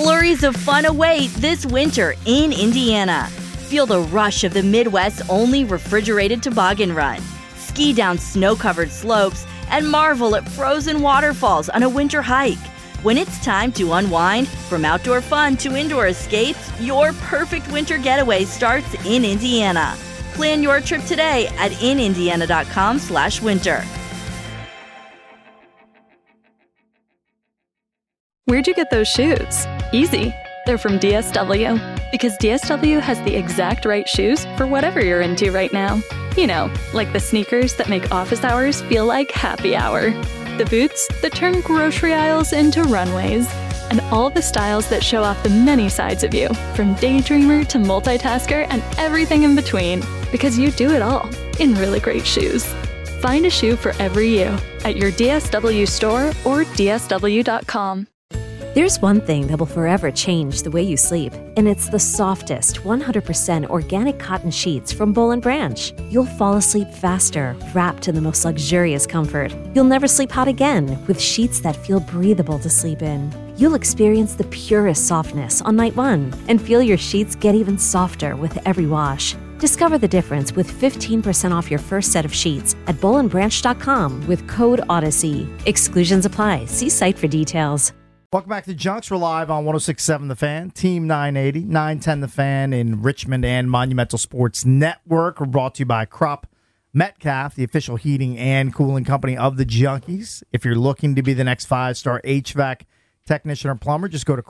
Flurries of fun await this winter in Indiana. Feel the rush of the Midwest's only refrigerated toboggan run. Ski down snow-covered slopes and marvel at frozen waterfalls on a winter hike. When it's time to unwind, from outdoor fun to indoor escapes, your perfect winter getaway starts in Indiana. Plan your trip today at inindiana.com/winter. Where'd you get those shoes? Easy. They're from DSW. Because DSW has the exact right shoes for whatever you're into right now. You know, like the sneakers that make office hours feel like happy hour. The boots that turn grocery aisles into runways. And all the styles that show off the many sides of you, from daydreamer to multitasker and everything in between. Because you do it all in really great shoes. Find a shoe for every you at your DSW store or DSW.com. There's one thing that will forever change the way you sleep, and it's the softest, 100% organic cotton sheets from Boll & Branch. You'll fall asleep faster, wrapped in the most luxurious comfort. You'll never sleep hot again with sheets that feel breathable to sleep in. You'll experience the purest softness on night one and feel your sheets get even softer with every wash. Discover the difference with 15% off your first set of sheets at bollandbranch.com with code Odyssey. Exclusions apply. See site for details. Welcome back to Junks. We're live on 106.7 The Fan, Team 980, 910 The Fan in Richmond and Monumental Sports Network. We're brought to you by Krupp Metcalf, the official heating and cooling company of the Junkies. If you're looking to be the next 5-star HVAC technician or plumber, just go to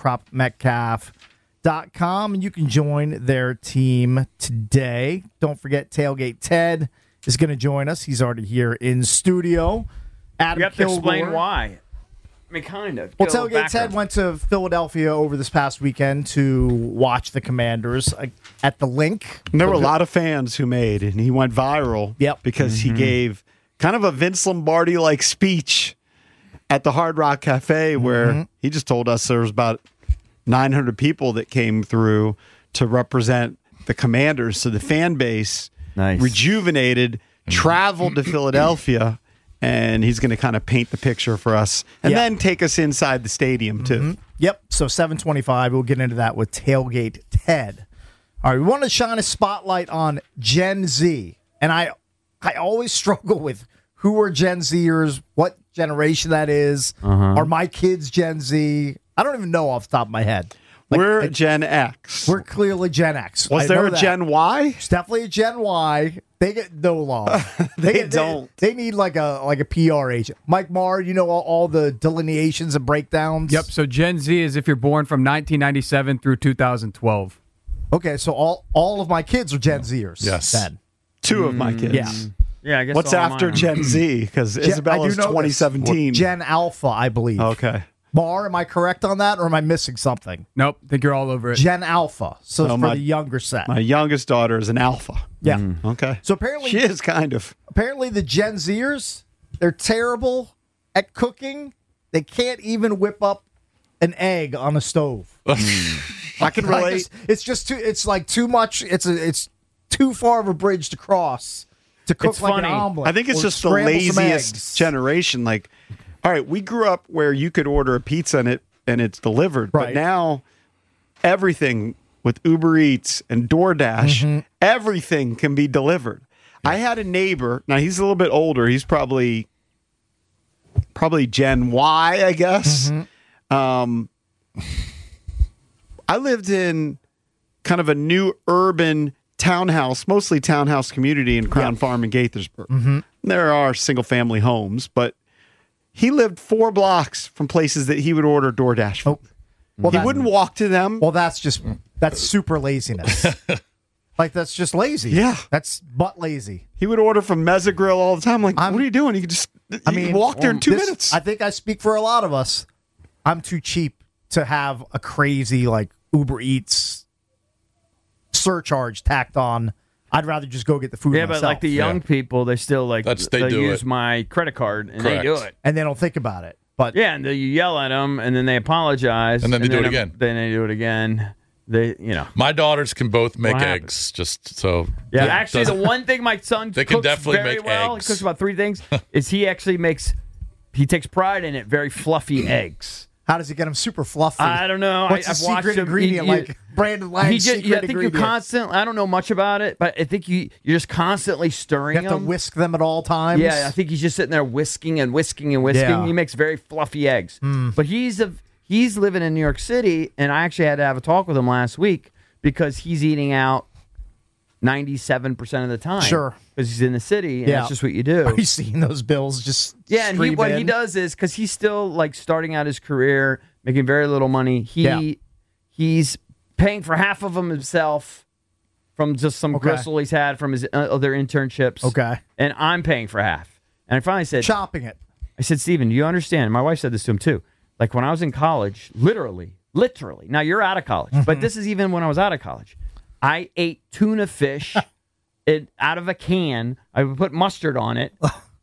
KruppMetcalf.com and you can join their team today. Don't forget, Tailgate Ted is going to join us. He's already here in studio. Adam You have Kilgore. to explain why. I mean, kind of. Well, Tailgate Ted went to Philadelphia over this past weekend to watch the Commanders at the Link. And there were a lot of fans who made, and he went viral because he gave kind of a Vince Lombardi-like speech at the Hard Rock Cafe where he just told us there was about 900 people that came through to represent the Commanders. So the fan base rejuvenated, traveled to Philadelphia, and he's going to kind of paint the picture for us and then take us inside the stadium, too. Yep. So 7:25, we'll get into that with Tailgate Ted. All right, we want to shine a spotlight on Gen Z. And I always struggle with who are Gen Zers, what generation that is. Are my kids Gen Z? I don't even know off the top of my head. We're Gen X. We're clearly Gen X. Was there a Gen Y? It's definitely a Gen Y. They get no love. They don't. They need like a PR agent. Mike Marr, you know all the delineations and breakdowns? Yep, so Gen Z is if you're born from 1997 through 2012. Okay, so all of my kids are Gen Zers. Yes. Then. Two of my kids. Yeah. Yeah, I guess What's after Gen Z? Because Isabella's 2017. Gen Alpha, I believe. Okay. Mar, am I correct on that, or am I missing something? Nope, I think you're all over it. Gen Alpha, so it's for the younger set. My youngest daughter is an alpha. Yeah. Okay. So apparently she is kind of. Apparently the Gen Zers, they're terrible at cooking. They can't even whip up an egg on a stove. I can relate. It's just too. It's like too much. It's too far of a bridge to cross to cook It's like funny. an omelet. I think it's or just the scramble some laziest eggs. generation. Like, all right, we grew up where you could order a pizza and it's delivered, but now everything with Uber Eats and DoorDash, everything can be delivered. I had a neighbor. Now he's a little bit older. He's probably Gen Y, I guess. I lived in kind of a new urban townhouse, mostly townhouse community in Crown Farm in Gaithersburg. There are single-family homes, but he lived 4 blocks from places that he would order DoorDash from. He wouldn't walk to them. Well, that's super laziness. Like, that's just lazy. Yeah. That's butt lazy. He would order from Mezza Grill all the time. Like, what are you doing? You could just walk there in 2 minutes. I think I speak for a lot of us. I'm too cheap to have a crazy, like, Uber Eats surcharge tacked on. I'd rather just go get the food myself. But like the young people, they still like they use it. my credit card and Correct. they do it. And they don't think about it. But yeah, and you yell at them, and then they apologize, And then they do it again. Then they do it again. They, My daughters can both make What eggs, just so. Yeah, actually, the one thing my son They can cooks definitely very make well, eggs. he cooks about 3 things, is he actually he takes pride in it, very fluffy eggs. How does he get them super fluffy? I don't know. What's the I've watched secret him. ingredient? Like Brandon Lang's secret I think ingredient? you constantly. I don't know much about it, but I think you're just constantly stirring You have to them. whisk them at all times. Yeah, I think he's just sitting there whisking and whisking and whisking. Yeah. He makes very fluffy eggs. But he's living in New York City, and I actually had to have a talk with him last week because he's eating out 97% of the time. Sure. Because he's in the city, and that's just what you do. Are you seeing those bills just And stream what in? he does is, because he's still like starting out his career, making very little money, he's paying for half of them himself from just some gristle he's had from his other internships. Okay. And I'm paying for half. And I finally said, chopping it. I said, Steven, do you understand? And my wife said this to him too. Like when I was in college, literally, now you're out of college, but this is even when I was out of college. I ate tuna fish out of a can. I would put mustard on it,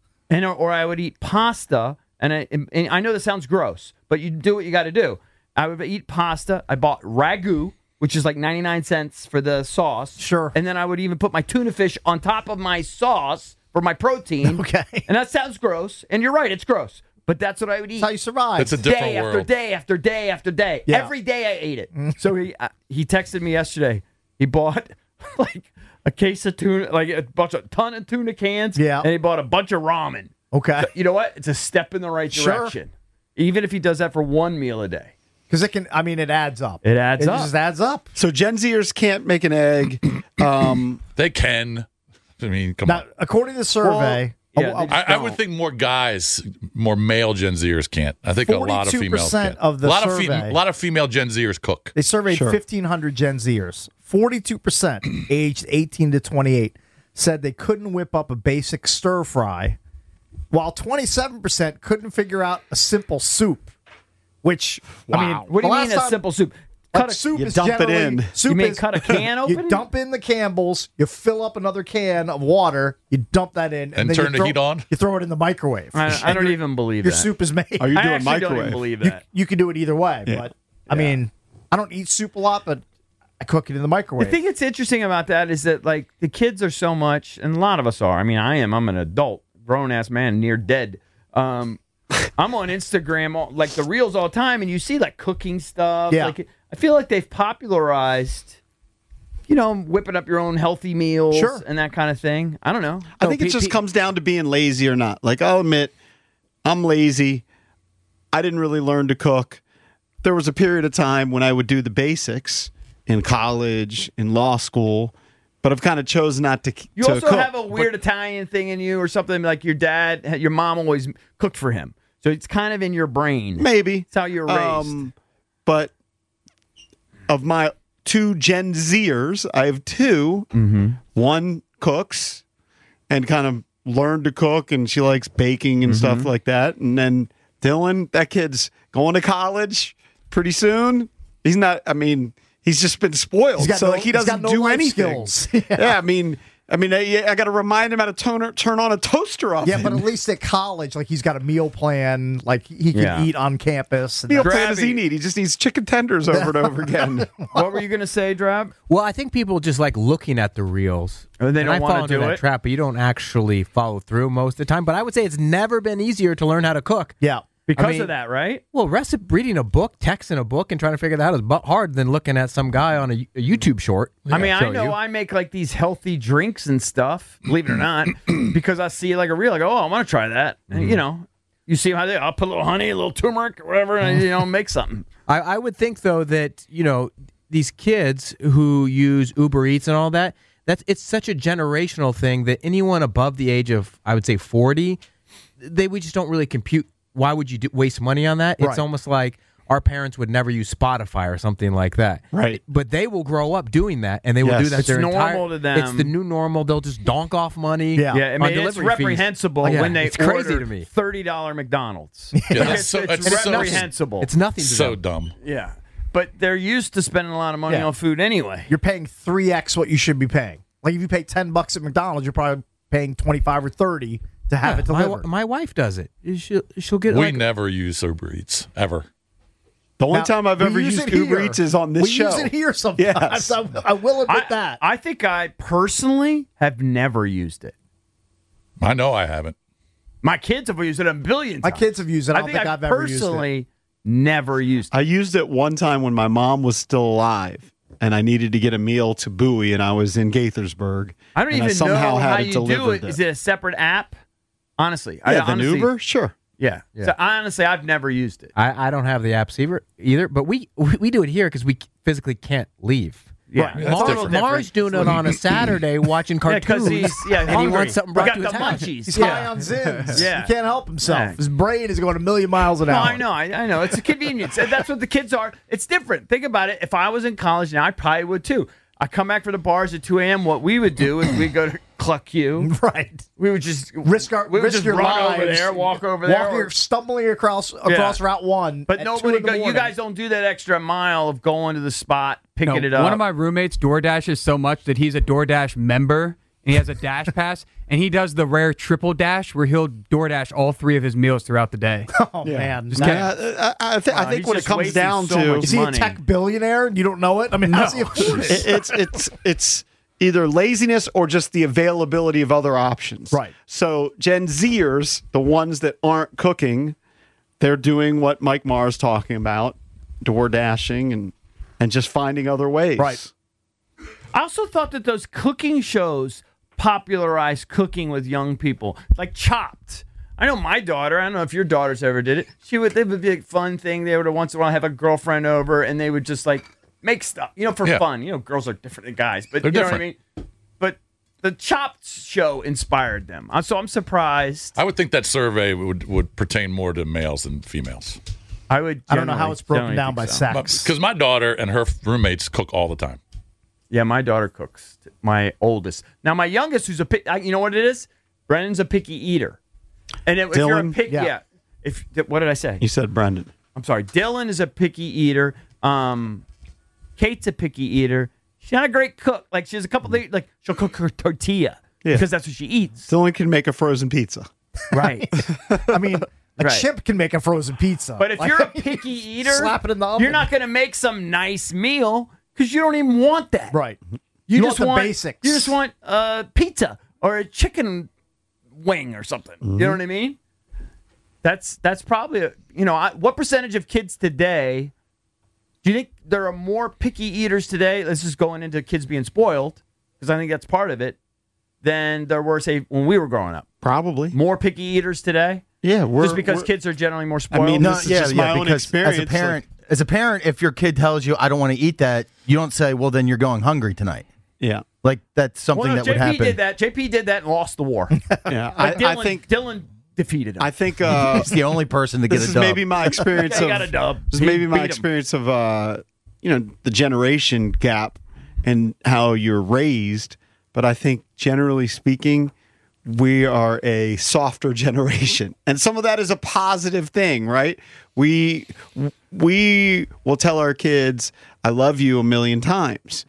or I would eat pasta. And I know this sounds gross, but you do what you got to do. I would eat pasta. I bought ragu, which is like 99 cents for the sauce. Sure. And then I would even put my tuna fish on top of my sauce for my protein. Okay. And that sounds gross. And you're right, it's gross. But that's what I would eat. That's how you survive. It's a different day world. after day after day after day. Yeah. Every day I ate it. So he texted me yesterday. He bought like a case of tuna, like a ton of tuna cans. Yeah. And he bought a bunch of ramen. Okay. So, you know what? It's a step in the right direction. Even if he does that for one meal a day. Because it adds up. It adds up. It just adds up. So Gen Zers can't make an egg. They can. I mean, come Now, on. according to the survey, I would think more male Gen Zers can't. I think a lot of females 42% can. of the a survey. lot of female Gen Zers cook. They surveyed 1,500 Gen Zers. 42% aged 18 to 28 said they couldn't whip up a basic stir fry, while 27% couldn't figure out a simple soup. Which, I mean, What do the you mean last a time- simple soup? Like soup you is dump it generally, in. Soup You mean is, cut a can open? You dump in the Campbell's, you fill up another can of water, you dump that in, And then turn you the heat on? You throw it in the microwave. I don't even believe Your that. soup is made. Are you I doing actually microwave? don't even believe You, that. you can do it either way, but I mean, I don't eat soup a lot, but I cook it in the microwave. The thing that's interesting about that is that like the kids are so much, and a lot of us are. I mean, I'm an adult, grown ass man, near dead. I'm on Instagram, like the reels all the time, and you see like cooking stuff. Yeah. Like I feel like they've popularized, whipping up your own healthy meals Sure. and that kind of thing. I don't know. I think it just comes down to being lazy or not. Like, I'll admit, I'm lazy. I didn't really learn to cook. There was a period of time when I would do the basics in college, in law school, but I've kind of chosen not to. You to also cook. have a weird Italian thing in you, or something like your mom always cooked for him, so it's kind of in your brain. Maybe It's how you're raised. But of my two Gen Zers, I have two. One cooks and kind of learned to cook, and she likes baking and stuff like that. And then Dylan, that kid's going to college pretty soon. He's not. I mean, he's just been spoiled, so like he doesn't do anything. Skills. Yeah, I mean, I got to remind him how to turn on a toaster oven. Yeah, but at least at college, like he's got a meal plan. Like he can eat on campus. And meal that's- plan does he need? He just needs chicken tenders over and over again. What were you going to say, Drab? Well, I think people just like looking at the reels. And they And don't I wanna fall into do that it? trap, but you don't actually follow through most of the time. But I would say it's never been easier to learn how to cook. Yeah. Because of that, right? Well, reading a book, texting a book, and trying to figure that out is hard than looking at some guy on a YouTube short. I mean, I show know you. I make like these healthy drinks and stuff, believe it or not, because I see like a reel. I go, oh, I want to try that. And, you see how I'll put a little honey, a little turmeric, or whatever, and make something. I would think though that these kids who use Uber Eats and all that, it's such a generational thing that anyone above the age of, I would say, 40, we just don't really compute. Why would you waste money on that? Right. It's almost like our parents would never use Spotify or something like that. Right. But they will grow up doing that, and they will Yes. do that It's their normal to them. It's the new normal. They'll just donk off money. Yeah. Yeah, I on mean, it's delivery fees. reprehensible Oh, yeah, when they it's crazy order to me. $30 McDonald's. Yeah, that's so, it's it's so, reprehensible. It's nothing to so them. dumb. Yeah, but they're used to spending a lot of money Yeah. on food anyway. You're paying 3x what you should be paying. Like if you pay $10 at McDonald's, you're probably paying 25 or 30 to have it delivered. My wife does it. She'll get We like never use Uber Eats ever. The only Now, time I've we ever use used it Uber here. Eats is on this we show. use it here sometimes. Yes. I will admit that. I think I personally have never used it. I know I haven't. My kids have used it a billion My times. kids have used it. I don't think think I've ever used it. personally Never used it. I used it one time when my mom was still alive, and I needed to get a meal to Bowie, and I was in Gaithersburg. I don't even know how you do it. Is it a separate app? Honestly. Yeah, the Uber? Sure. Yeah. So honestly, I've never used it. I don't have the apps either, but we do it here because we physically can't leave. Yeah, right. Mars doing it on a Saturday watching cartoons. And he wants something brought to his house. He's high on Zins. Yeah. He can't help himself. His brain is going a million miles an hour. I know. It's a convenience. That's what the kids are. It's different. Think about it. If I was in college now, I probably would too. I come back from the bars at 2 a.m. What we would do is we'd go to Cluck You. Right. We would just risk your run lives, over there, walk over there. Stumbling across Route 1. But nobody you guys don't do that extra mile of going to the spot, picking it up. One of my roommates DoorDashes so much that he's a DoorDash member. And he has a Dash Pass, and he does the rare triple dash where he'll DoorDash all 3 of his meals throughout the day. Oh, man. I think when it comes down to... Is he a tech billionaire and you don't know it? I mean, how's he afford it? It's either laziness or just the availability of other options. Right. So Gen Zers, the ones that aren't cooking, they're doing what Mike Marr is talking about, DoorDashing and just finding other ways. Right. I also thought that those cooking shows popularized cooking with young people, like Chopped. I know my daughter, I don't know if your daughters ever did it. It would be a fun thing. They would once in a while have a girlfriend over and they would just like make stuff, for fun. Girls are different than guys, but They're know different. what I mean? But the Chopped show inspired them. So I'm surprised. I would think that survey would pertain more to males than females. I don't know how it's broken down by sex. Because my daughter and her roommates cook all the time. Yeah, my daughter cooks. My oldest. Now, my youngest, who's you know what it is? Brennan's a picky eater. And if you're a picky, what did I say? You said Brendan. I'm sorry. Dylan is a picky eater. Kate's a picky eater. She's not a great cook. Like, she has a couple things, like, she'll cook her tortilla because that's what she eats. Dylan can make a frozen pizza. Right. I mean, a chimp can make a frozen pizza. But if you're a picky eater, slap it in the oven. You're not going to make some nice meal because you don't even want that. Right. You just want the basics. You just want pizza or a chicken wing or something. You know what I mean? That's probably what percentage of kids today do you think there are more picky eaters today? Let's just going into kids being spoiled because I think that's part of it than there were say when we were growing up. Probably more picky eaters today. Yeah, just because kids are generally more spoiled. I mean, this is just my own experience. As a parent, if your kid tells you, "I don't want to eat that," you don't say, "Well, then you're going hungry tonight." Yeah. Like that's something that would happen. JP did that and lost the war. Yeah, I think Dylan defeated him. I think he's the only person to get a dub. This is maybe my experience he got a dub. This is maybe my experience of the generation gap and how you're raised. But I think generally speaking, we are a softer generation, and some of that is a positive thing, right? We will tell our kids, "I love you" 1,000,000 times.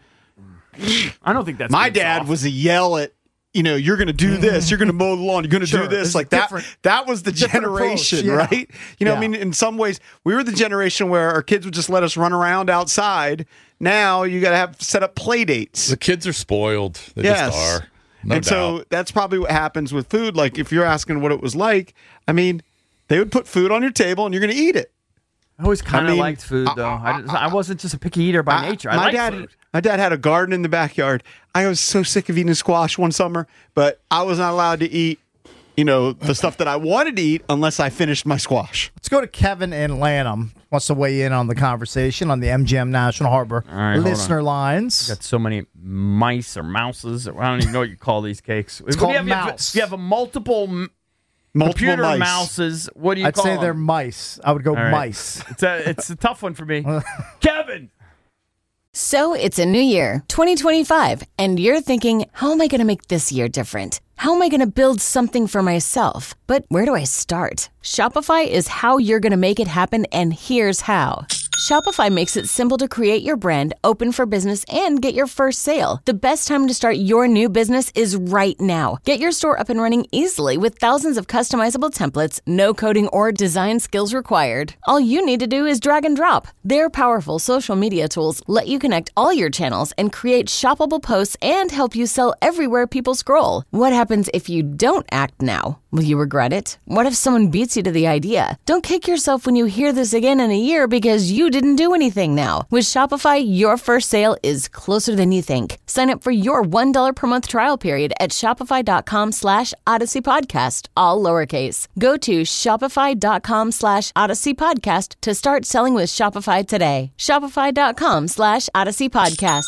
I don't think that's my dad soft. was a yell at, you're going to do this, you're going to mow the lawn, you're going to do this, like that. That was the generation, approach, right? I mean, in some ways, we were the generation where our kids would just let us run around outside. Now you got to have set up play dates. The kids are spoiled. They just are. No doubt. So that's probably what happens with food. Like if you're asking what it was like, I mean, they would put food on your table and you're going to eat it. I always kind of liked food, though. I wasn't just a picky eater by nature. I liked food. My dad had a garden in the backyard. I was so sick of eating squash one summer, but I was not allowed to eat, the stuff that I wanted to eat unless I finished my squash. Let's go to Kevin in Lanham. Wants to weigh in on the conversation on the MGM National Harbor listener lines. Got so many mice or mouses. I don't even know what you call these cakes. It's called mouse. You have a multiple computer mice. Mouses. What do you I'd call them? say they're mice. I would go mice. It's a tough one for me. Kevin. So it's a new year, 2025, and you're thinking, how am I going to make this year different? How am I going to build something for myself? But where do I start? Shopify is how you're going to make it happen, and here's how. Shopify makes it simple to create your brand, open for business, and get your first sale. The best time to start your new business is right now. Get your store up and running easily with thousands of customizable templates, no coding or design skills required. All you need to do is drag and drop. Their powerful social media tools let you connect all your channels and create shoppable posts and help you sell everywhere people scroll. What happens if you don't act now? Will you regret it? What if someone beats you to the idea? Don't kick yourself when you hear this again in a year because you didn't do anything now. With Shopify, your first sale is closer than you think. Sign up for your $1 per month trial period at shopify.com/Odyssey Podcast, all lowercase. Go to shopify.com/Odyssey Podcast to start selling with Shopify today. Shopify.com/Odyssey Podcast.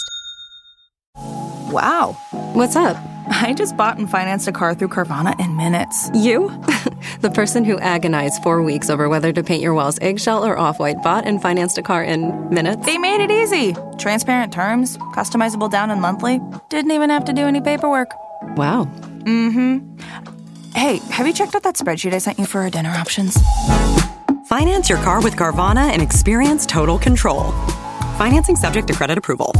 Wow. What's up? I just bought and financed a car through Carvana in minutes. You? The person who agonized 4 weeks over whether to paint your walls eggshell or off-white bought and financed a car in minutes? They made it easy. Transparent terms, customizable down and monthly. Didn't even have to do any paperwork. Wow. Mm-hmm. Hey, have you checked out that spreadsheet I sent you for our dinner options? Finance your car with Carvana and experience total control. Financing subject to credit approval.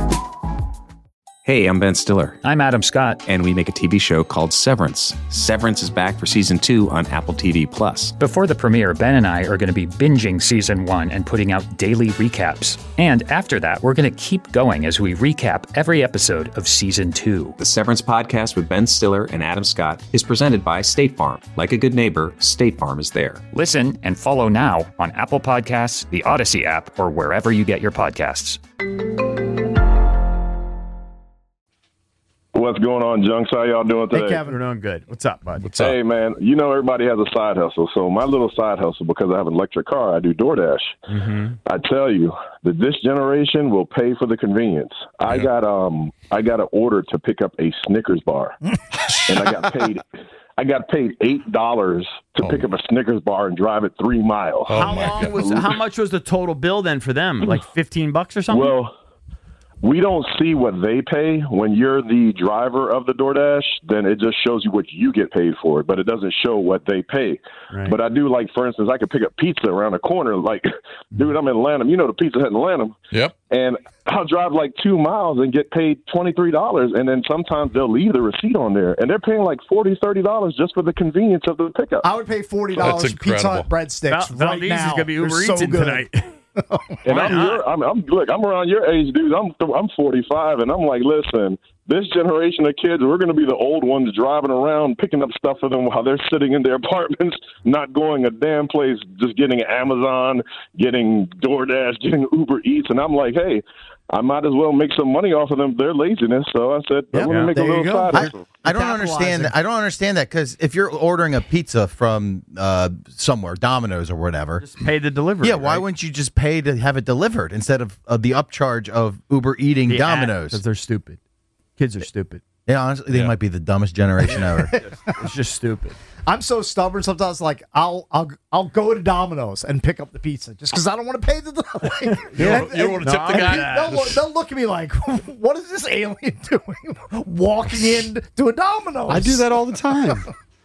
Hey, I'm Ben Stiller. I'm Adam Scott. And we make a TV show called Severance. Severance is back for season 2 on Apple TV+. Before the premiere, Ben and I are going to be binging season 1 and putting out daily recaps. And after that, we're going to keep going as we recap every episode of season 2. The Severance podcast with Ben Stiller and Adam Scott is presented by State Farm. Like a good neighbor, State Farm is there. Listen and follow now on Apple Podcasts, the Odyssey app, or wherever you get your podcasts. What's going on, Junks? How y'all doing today? Hey, Kevin. We're doing good. What's up, bud? What's up? Hey, man, you know everybody has a side hustle. So my little side hustle, because I have an electric car, I do DoorDash. Mm-hmm. I tell you that this generation will pay for the convenience. Yeah. I got an order to pick up a Snickers bar, and I got paid $8 to pick up a Snickers bar and drive it 3 miles. How much was the total bill then for them? Like $15 or something? Well, we don't see what they pay. When you're the driver of the DoorDash, then it just shows you what you get paid for it, but it doesn't show what they pay. Right. But I do, like, for instance, I could pick up pizza around the corner. Like, dude, I'm in Lanham. You know the Pizza Hut in Lanham. Yep. And I'll drive like 2 miles and get paid $23, and then sometimes they'll leave the receipt on there, and they're paying like $40, $30 just for the convenience of the pickup. I would pay $40 for Pizza Hut breadsticks right now. Is going to be Uber Eats tonight. And I'm around your age, dude. I'm 45, and I'm like, listen, this generation of kids, we're going to be the old ones driving around, picking up stuff for them while they're sitting in their apartments, not going a damn place, just getting Amazon, getting DoorDash, getting Uber Eats. And I'm like, hey, I might as well make some money off of them, their laziness. So I said, I'm going to make a little side hustle. I don't understand that. I don't understand that, because if you're ordering a pizza from somewhere, Domino's or whatever, just pay the delivery. Yeah, why wouldn't you just pay to have it delivered instead of the upcharge of Uber eating Domino's? Because they're stupid. Kids are stupid. Yeah, honestly, they might be the dumbest generation ever. It's just stupid. I'm so stubborn sometimes. Like I'll go to Domino's and pick up the pizza just because I don't want to pay the. You don't want to tip the guy. They'll look at me like, "What is this alien doing? Walking into a Domino's?" I do that all the time.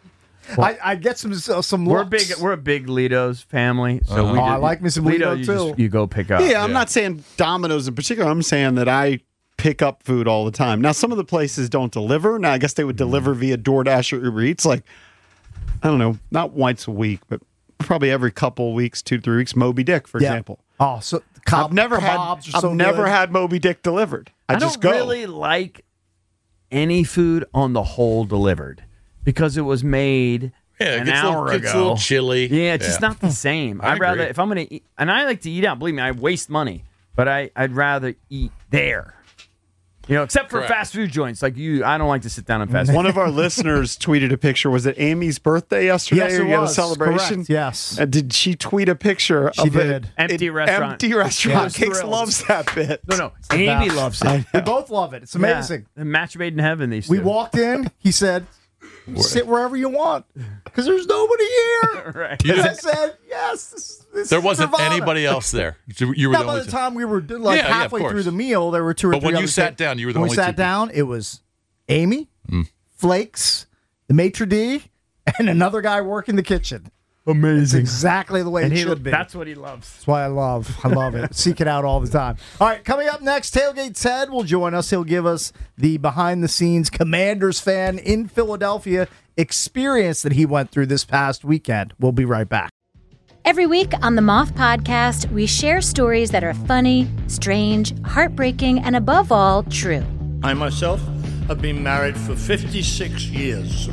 I get some looks. We're a big Lido's family, so I like me some Lido too. You go pick up. Yeah, I'm not saying Domino's in particular. I'm saying that I pick up food all the time. Now, some of the places don't deliver. Now, I guess they would deliver via DoorDash or Uber Eats. Like, I don't know, not once a week, but probably every couple of weeks, 2 to 3 weeks. Moby Dick, for example. Oh, so I've never had Moby Dick delivered. I just don't really like any food on the whole delivered because it was made an hour ago. It's a little chilly. Yeah, it's just not the same. I'd rather, if I'm going to eat, and I like to eat out. Believe me, I waste money, but I'd rather eat there. You know, except for fast food joints like you, I don't like to sit down and fast food. One of our listeners tweeted a picture. Was it Amy's birthday yesterday? Yes, it or you had a was. celebration? Correct. Yes. Did she tweet a picture She of did. an Empty restaurant. Empty restaurant. Yeah, Cakes loves that bit. No. Amy loves it. We both love it. It's amazing. Yeah. A match made in heaven, these We two. walked in. He said, sit wherever you want because there's nobody here. Right. And I said, yes. This there is wasn't Nirvana. anybody else there. You were Now, the by only the time we were halfway of through the meal, there were 2 or 3 But when you others sat down, you were the when only we two sat down, it was Amy, Flakes, the maitre d', and another guy working the kitchen. Amazing. It's exactly the way And it should be. That's what he loves. That's why I love it. Seek it out all the time. All right, coming up next, Tailgate Ted will join us. He'll give us the behind-the-scenes Commanders fan in Philadelphia experience that he went through this past weekend. We'll be right back. Every week on the Moth Podcast, we share stories that are funny, strange, heartbreaking, and above all, true. I myself have been married for 56 years.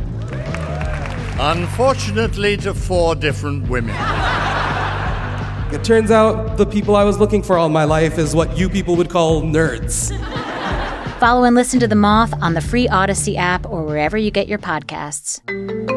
Unfortunately, to 4 different women. It turns out the people I was looking for all my life is what you people would call nerds. Follow and listen to The Moth on the free Odyssey app or wherever you get your podcasts.